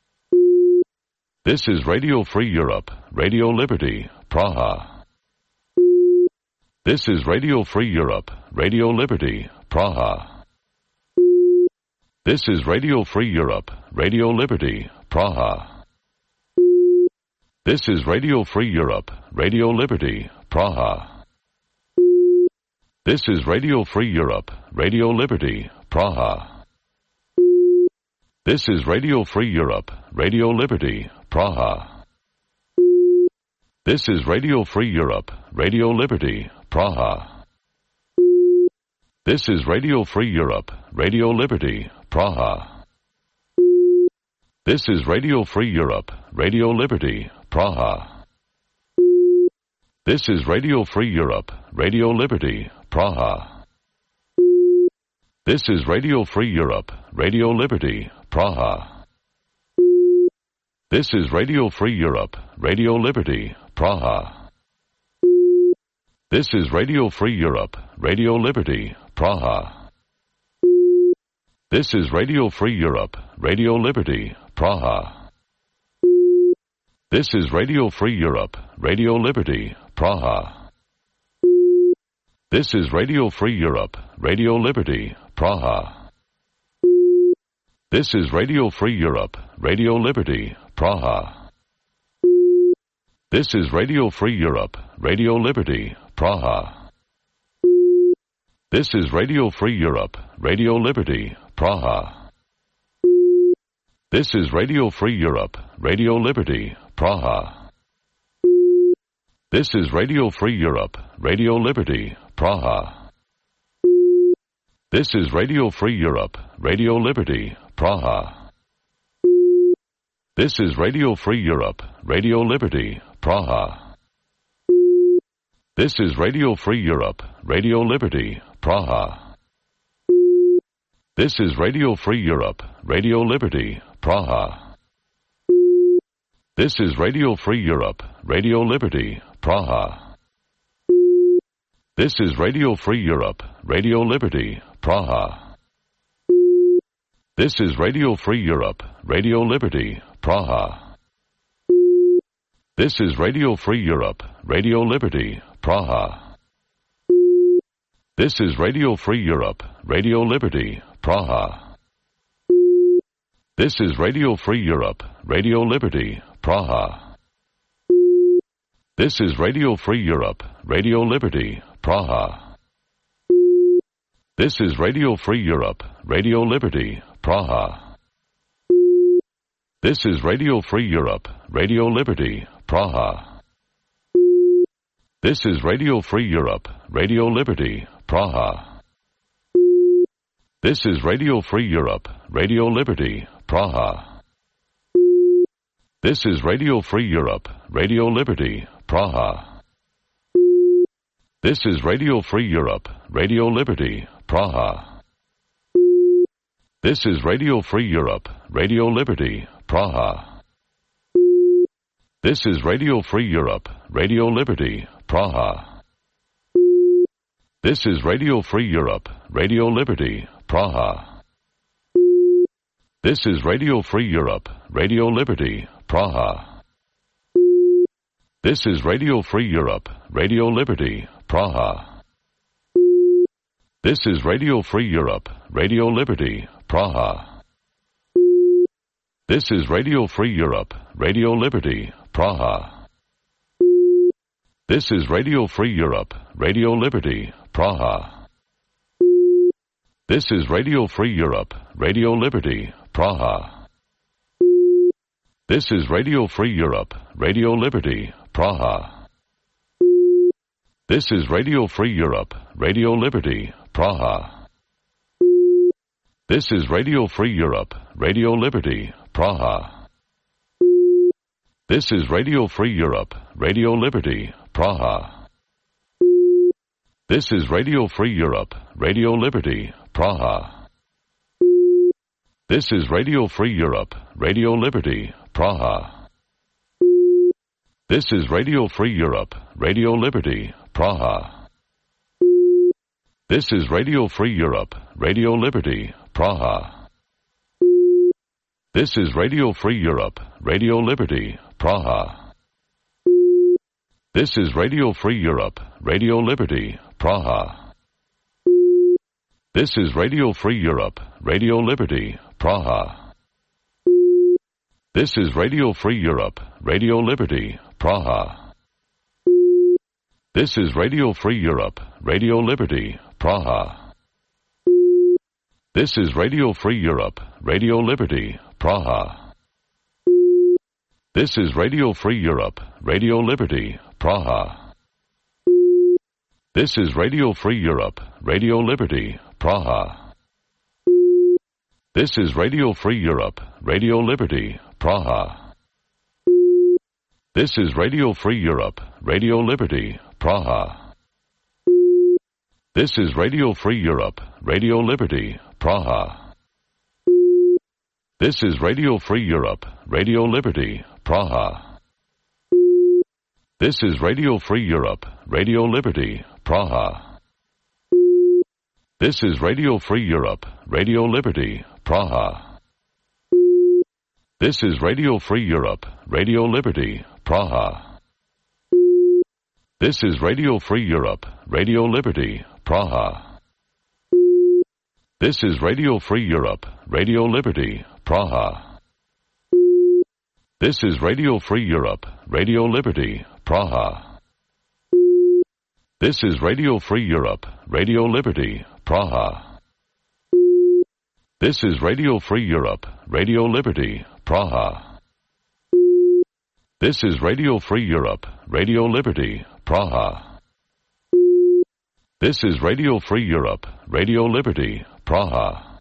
This is Radio Free Europe, Radio Liberty, Praha. This is Radio Free Europe, Radio Liberty, Praha. This is Radio Free Europe, Radio Liberty, Praha. This is Radio Free Europe, Radio Liberty, Praha. This is Radio Free Europe, Radio Liberty, Praha. This is Radio Free Europe, Radio Liberty, Praha. This is Radio Free Europe, Radio Liberty, Praha. This is Radio Free Europe, Radio Liberty, Praha. This is Radio Free Europe, Radio Liberty, Praha. This is Radio Free Europe, Radio Liberty, Praha. This is Radio Free Europe, Radio Liberty, Praha. This is Radio Free Europe, Radio Liberty, Praha. This is Radio Free Europe, Radio Liberty, Praha. This is Radio Free Europe, Radio Liberty, Praha. This is Radio Free Europe, Radio Liberty, Praha. This is Radio Free Europe, Radio Liberty, Praha. This is Radio Free Europe, Radio Liberty, Praha. This is Radio Free Europe, Radio Liberty, Praha. This is Radio Free Europe, Radio Liberty, Praha. This is Radio Free Europe, Radio Liberty, Praha. This is Radio Free Europe, Radio Liberty, Praha. This is Radio Free Europe, Radio Liberty, Praha. This is Radio Free Europe, Radio Liberty, Praha. This is Radio Free Europe, Radio Liberty, Praha. This is Radio Free Europe, Radio Liberty, Praha. This is Radio Free Europe, Radio Liberty, Praha. This is Radio Free Europe, Radio Liberty, Praha. This is Radio Free Europe, Radio Liberty, Praha. This is Radio Free Europe, Radio Liberty, Praha. This is Radio Free Europe, Radio Liberty, Praha. This is Radio Free Europe, Radio Liberty, Praha. This is Radio Free Europe, Radio Liberty, Praha. This is Radio Free Europe, Radio Liberty, Praha. This is Radio Free Europe, Radio Liberty, Praha. This is Radio Free Europe, Radio Liberty, Praha. This is Radio Free Europe, Radio Liberty, Praha. This is Radio Free Europe, Radio Liberty, Praha. This is Radio Free Europe, Radio Liberty, Praha. This is Radio Free Europe, Radio Liberty, Praha. This is Radio Free Europe, Radio Liberty, Praha. This is Radio Free Europe, Radio Liberty, Praha. This is Radio Free Europe, Radio Liberty, Praha. This is Radio Free Europe, Radio Liberty, Praha. This is Radio Free Europe, Radio Liberty, Praha. This is Radio Free Europe, Radio Liberty, Praha. This is Radio Free Europe, Radio Liberty, Praha. This is Radio Free Europe, Radio Liberty, Praha. This is Radio Free Europe, Radio Liberty, Praha. This is Radio Free Europe, Radio Liberty, Praha. This is Radio Free Europe, Radio Liberty, Praha. This is Radio Free Europe, Radio Liberty, Praha. This is Radio Free Europe, Radio Liberty, Praha. This is Radio Free Europe, Radio Liberty, Praha. This is Radio Free Europe, Radio Liberty, Praha. This is Radio Free Europe, Radio Liberty, Praha. This is Radio Free Europe, Radio Liberty, Praha. This is Radio Free Europe, Radio Liberty, Praha. This is Radio Free Europe, Radio Liberty, Praha. This is Radio Free Europe, Radio Liberty, Praha. This is Radio Free Europe, Radio Liberty, Praha. This is Radio Free Europe, Radio Liberty, Praha. This is Radio Free Europe, Radio Liberty, Praha. This is Radio Free Europe, Radio Liberty, Praha. This is Radio Free Europe, Radio Liberty, Praha. This is Radio Free Europe, Radio Liberty, Praha. This is Radio Free Europe, Radio Liberty, Praha. This is Radio Free Europe, Radio Liberty, Praha. This is Radio Free Europe, Radio Liberty, Praha. This is Radio Free Europe, Radio Liberty, Praha. This is Radio Free Europe, Radio Liberty, Praha. This is Radio Free Europe, Radio Liberty, Praha. This is Radio Free Europe, Radio Liberty, Praha. This is Radio Free Europe, Radio Liberty, Praha. This is Radio Free Europe, Radio Liberty, Praha. This is Radio Free Europe, Radio Liberty, Praha. This is Radio Free Europe, Radio Liberty, Praha. This is Radio Free Europe, Radio Liberty, Praha.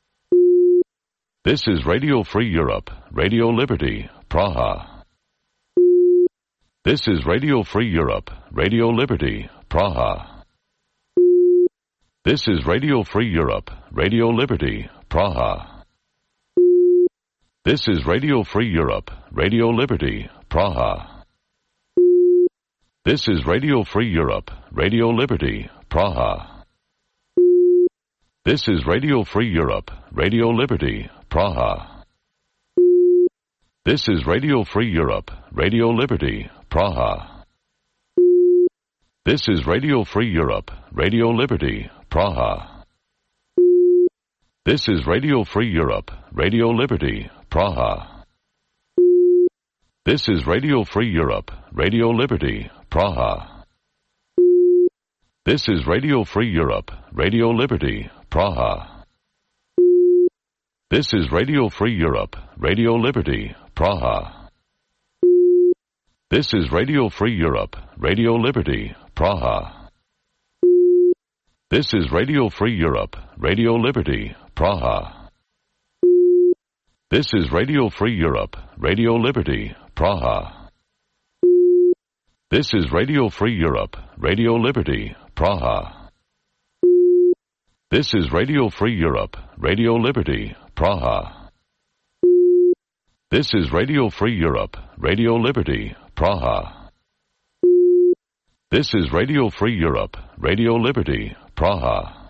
This is Radio Free Europe, Radio Liberty, Praha. This is Radio Free Europe, Radio Liberty, Praha. This is Radio Free Europe, Radio Liberty, Praha. This is Radio Free Europe, Radio Liberty, Praha. This is Radio Free Europe, Radio Liberty, Praha. This is Radio Free Europe, Radio Liberty, Praha. This is Radio Free Europe, Radio Liberty, Praha. This is Radio Free Europe, Radio Liberty, Praha. This is Radio Free Europe, Radio Liberty, Praha. This is Radio Free Europe, Radio Liberty, Praha. This is Radio Free Europe, Radio Liberty, Praha. This is Radio Free Europe, Radio Liberty, Praha. This is Radio Free Europe, Radio Liberty, Praha. This is Radio Free Europe, Radio Liberty, Praha. This is Radio Free Europe, Radio Liberty, Praha. This is Radio Free Europe, Radio Liberty, Praha. This is Radio Free Europe, Radio Liberty, Praha. This is Radio Free Europe, Radio Liberty, Praha. This is Radio Free Europe, Radio Liberty, Praha.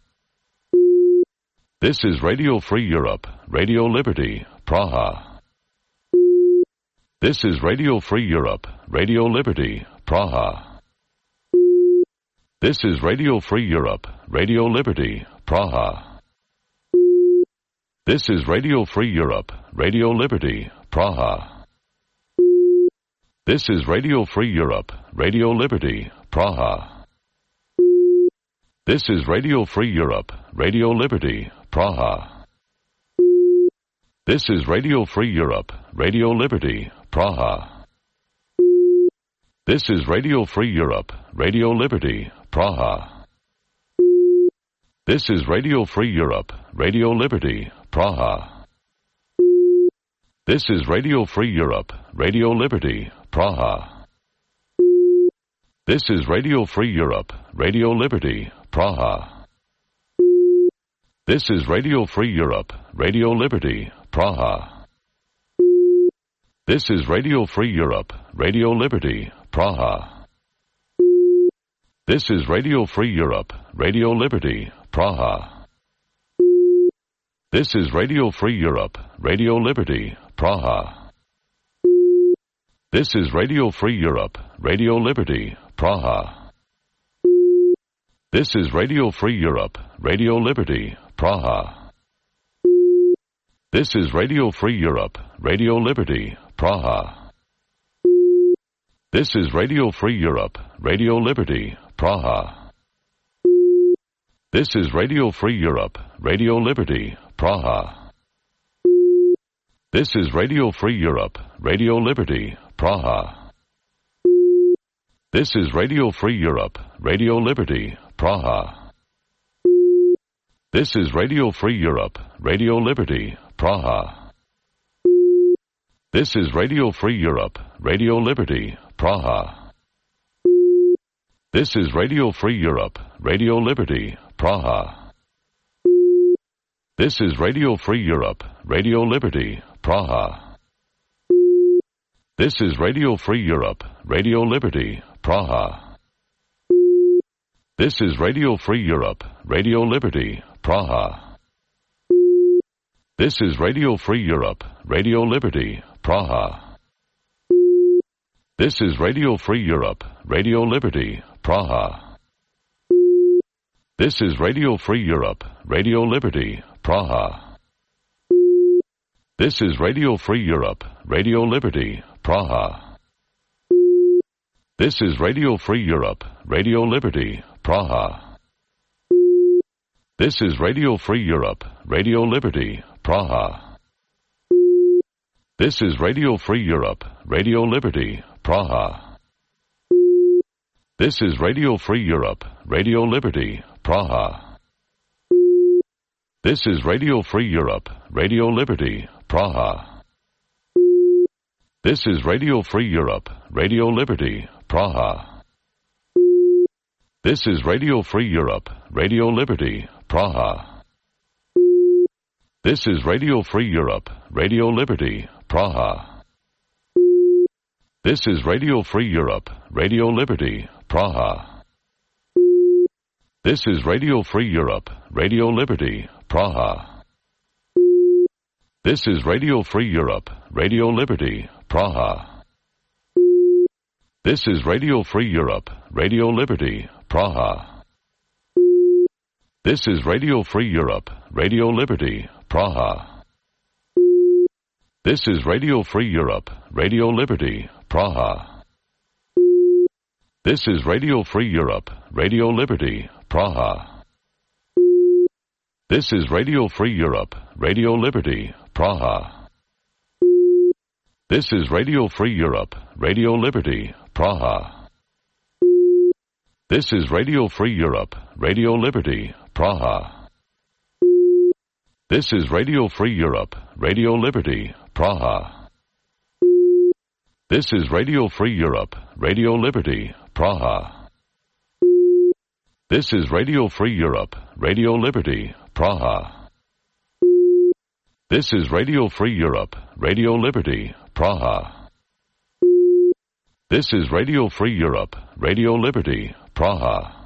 This is Radio Free Europe, Radio Liberty, Praha. This is Radio Free Europe, Radio Liberty, Praha. This is Radio Free Europe, Radio Liberty, Praha. This is Radio Free Europe, Radio Liberty, Praha. This is Radio Free Europe, Radio Liberty, Praha. This is Radio Free Europe, Radio Liberty, Praha. This is Radio Free Europe, Radio Liberty, Praha. This is Radio Free Europe, Radio Liberty, Praha. This is Radio Free Europe, Radio Liberty, Praha. This is Radio Free Europe, Radio Liberty, Praha. This is Radio Free Europe, Radio Liberty, Praha. This is Radio Free Europe, Radio Liberty, Praha. This is Radio Free Europe, Radio Liberty, Praha. This is Radio Free Europe, Radio Liberty, Praha. This is Radio Free Europe, Radio Liberty, Praha. This is Radio Free Europe, Radio Liberty, Praha. This is Radio Free Europe, Radio Liberty, Praha. This is Radio Free Europe, Radio Liberty, Praha. This is Radio Free Europe, Radio Liberty, Praha. This is Radio Free Europe, Radio Liberty, Praha. This is Radio Free Europe, Radio Liberty, Praha. This is Radio Free Europe, Radio Liberty, Praha. This is Radio Free Europe, Radio Liberty, Praha. This is Radio Free Europe, Radio Liberty, Praha. This is Radio Free Europe, Radio Liberty, Praha. This is Radio Free Europe, Radio Liberty, Praha. This is Radio Free Europe, Radio Liberty, Praha. This is Radio Free Europe, Radio Liberty, Praha. This is Radio Free Europe, Radio Liberty, Praha. This is Radio Free Europe, Radio Liberty, Praha. This is Radio Free Europe, Radio Liberty, Praha. This is Radio Free Europe, Radio Liberty, Praha. This is Radio Free Europe, Radio Liberty, Praha. This is Radio Free Europe, Radio Liberty, Praha. This is Radio Free Europe, Radio Liberty, Praha. This is Radio Free Europe, Radio Liberty, Praha. This is Radio Free Europe, Radio Liberty, Praha. This is Radio Free Europe, Radio Liberty, Praha. This is Radio Free Europe, Radio Liberty, Praha. This is Radio Free Europe, Radio Liberty, Praha. This is Radio Free Europe, Radio Liberty, Praha. This is Radio Free Europe, Radio Liberty, Praha. This is Radio Free Europe, Radio Liberty, Praha. This is Radio Free Europe, Radio Liberty, Praha. This is Radio Free Europe, Radio Liberty, Praha. This is Radio Free Europe, Radio Liberty, Praha. This is Radio Free Europe, Radio Liberty, Praha. This is Radio Free Europe, Radio Liberty, Praha. This is Radio Free Europe, Radio Liberty, Praha. This is Radio Free Europe, Radio Liberty, Praha. This is Radio Free Europe, Radio Liberty, Praha. This is Radio Free Europe, Radio Liberty, Praha. This is Radio Free Europe, Radio Liberty, Praha. This is Radio Free Europe, Radio Liberty, Praha. This is Radio Free Europe, Radio Liberty, Praha.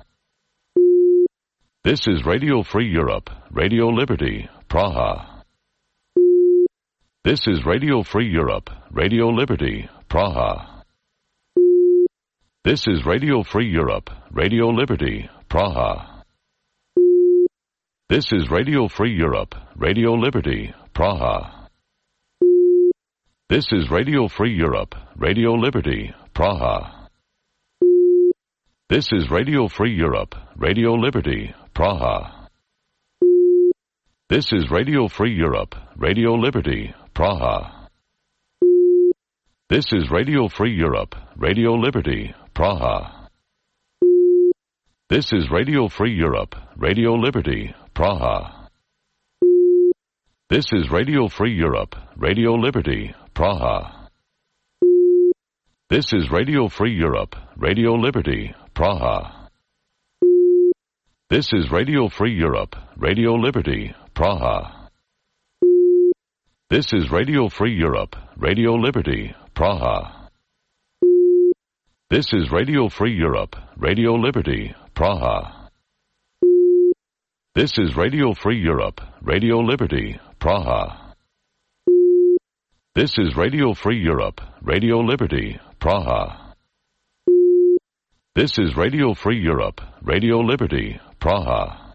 This is Radio Free Europe, Radio Liberty, Praha. This is Radio Free Europe, Radio Liberty, Praha. This is Radio Free Europe, Radio Liberty, Praha. This is Radio Free Europe, Radio Liberty, Praha. This is Radio Free Europe, Radio Liberty, Praha. This is Radio Free Europe, Radio Liberty, Praha. This is Radio Free Europe, Radio Liberty, Praha. This is Radio Free Europe, Radio Liberty, Praha. This is Radio Free Europe, Radio Liberty, Praha. This is Radio Free Europe, Radio Liberty, Praha. This is Radio Free Europe, Radio Liberty, Praha. This is Radio Free Europe, Radio Liberty, Praha. This is Radio Free Europe, Radio Liberty, Praha. This is Radio Free Europe, Radio Liberty, Praha. This is Radio Free Europe, Radio Liberty, Praha. This is Radio Free Europe, Radio Liberty, Praha. This is Radio Free Europe, Radio Liberty, Praha.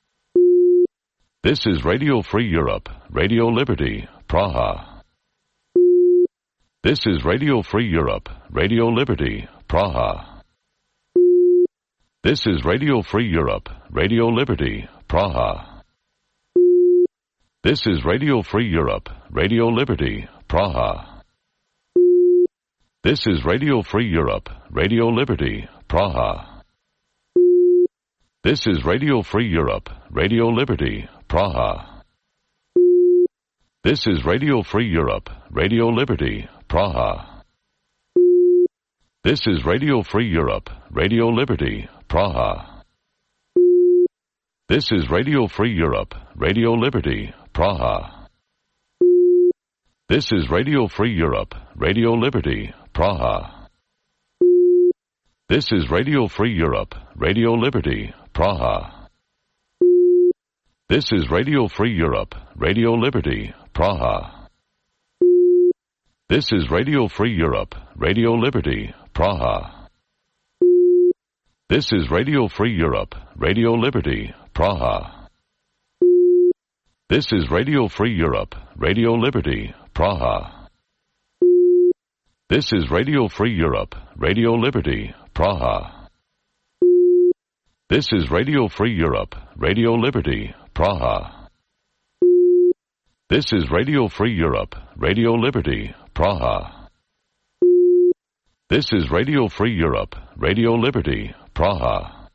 This is Radio Free Europe, Radio Liberty, Praha. This is Radio Free Europe, Radio Liberty, Praha. This is Radio Free Europe, Radio Liberty, Praha. This is Radio Free Europe, Radio Liberty, Praha. This is Radio Free Europe, Radio Liberty, Praha. This is Radio Free Europe, Radio Liberty, Praha. This is Radio Free Europe, Radio Liberty, Praha. This is Radio Free Europe, Radio Liberty, Praha. This is Radio Free Europe, Radio Liberty, Praha. This is Radio Free Europe, Radio Liberty, Praha. This is Radio Free Europe, Radio Liberty, Praha. This is Radio Free Europe, Radio Liberty, Praha. This is Radio Free Europe, Radio Liberty, Praha. This is Radio Free Europe, Radio Liberty, Praha. This is Radio Free Europe, Radio Liberty, Praha. This is Radio Free Europe, Radio Liberty, Praha. This is Radio Free Europe, Radio Liberty, Praha. This is Radio Free Europe, Radio Liberty, Praha. This is Radio Free Europe, Radio Liberty, Praha.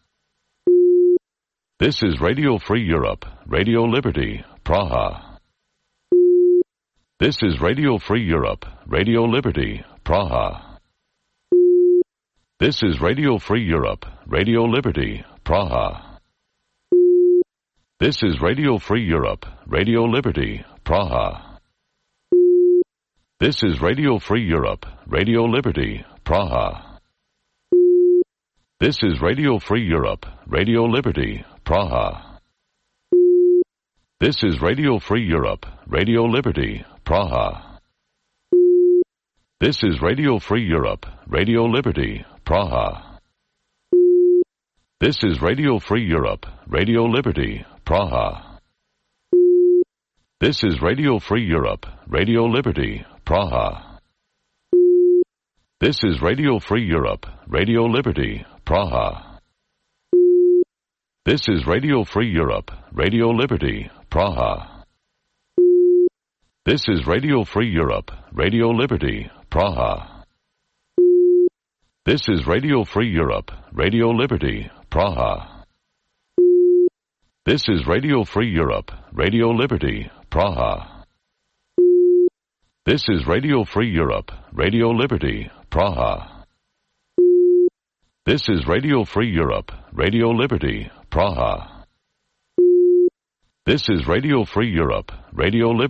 This is Radio Free Europe, Radio Liberty, Praha. This is Radio Free Europe, Radio Liberty, Praha. This is Radio Free Europe, Radio Liberty, Praha. This is Radio Free Europe, Radio Liberty, Praha. This is Radio Free Europe, Radio Liberty, Praha. This is Radio Free Europe, Radio Liberty, Praha. This is Radio Free Europe, Radio Liberty, Praha. This is Radio Free Europe, Radio Liberty, Praha. This is Radio Free Europe, Radio Liberty, Praha. This is Radio Free Europe, Radio Liberty, Praha. This is Radio Free Europe, Radio Liberty, Praha. This is Radio Free Europe, Radio Liberty, Praha. This is Radio Free Europe, Radio Liberty, Praha. This is Radio Free Europe, Radio Liberty, Praha. This is Radio Free Europe, Radio Liberty, Praha. This is Radio Free Europe, Radio Liberty, Praha. This is Radio Free Europe, Radio Liberty, Praha. This is Radio Free Europe, Radio Liberty.